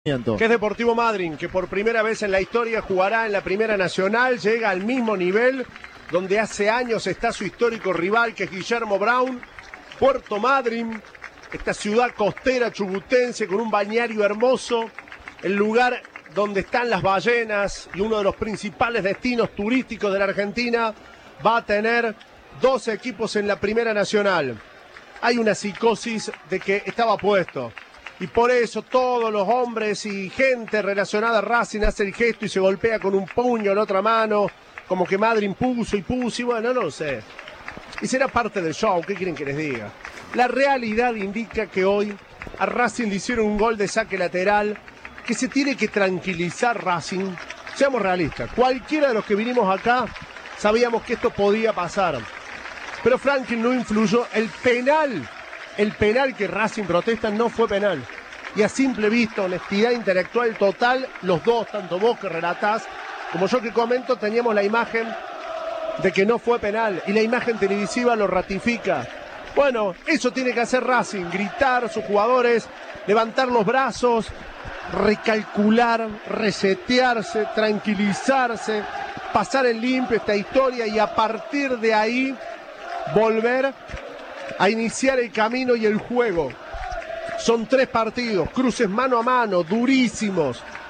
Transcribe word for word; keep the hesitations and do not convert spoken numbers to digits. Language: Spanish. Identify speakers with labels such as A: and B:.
A: Que es Deportivo Madryn, que por primera vez en la historia jugará en la Primera Nacional, llega al mismo nivel donde hace años está su histórico rival, que es Guillermo Brown. Puerto Madryn, esta ciudad costera chubutense con un balneario hermoso, el lugar donde están las ballenas y uno de los principales destinos turísticos de la Argentina, va a tener dos equipos en la Primera Nacional. Hay una psicosis de que estaba puesto. Y por eso todos los hombres y gente relacionada a Racing hace el gesto y se golpea con un puño en otra mano, como que Madryn puso y puso, y bueno, no lo sé. Y será parte del show, ¿qué quieren que les diga? La realidad indica que hoy a Racing le hicieron un gol de saque lateral, que se tiene que tranquilizar Racing. Seamos realistas, cualquiera de los que vinimos acá sabíamos que esto podía pasar. Pero Franklin no influyó, el penal... El penal que Racing protesta no fue penal. Y a simple vista, honestidad intelectual total, los dos, tanto vos que relatás, como yo que comento, teníamos la imagen de que no fue penal. Y la imagen televisiva lo ratifica. Bueno, eso tiene que hacer Racing, gritar a sus jugadores, levantar los brazos, recalcular, resetearse, tranquilizarse, pasar en limpio esta historia y a partir de ahí volver a iniciar el camino y el juego. Son tres partidos, cruces mano a mano, durísimos,